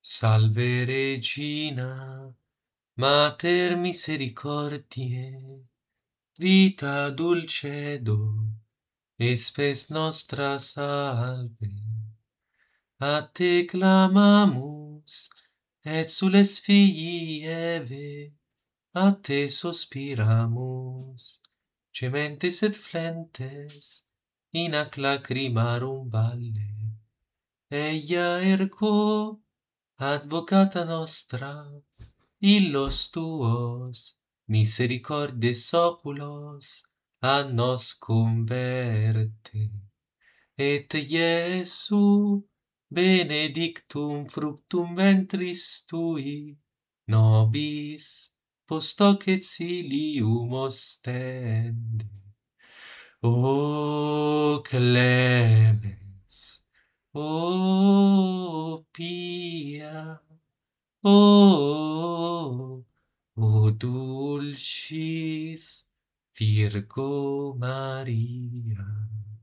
Salve Regina, Mater misericordiae, vita dulcedo, et spes nostra salve. A te clamamus, exules filii Eve, a te sospiramus, gementes et flentes, in ac lacrimarum valle. Eia ergo, advocata nostra, illos tuos misericordes oculos a nos converte. Et Iesu benedictum fructum ventris tui, nobis post hoc exilium ostende. O clemens, o pia, o dulcis Virgo Maria.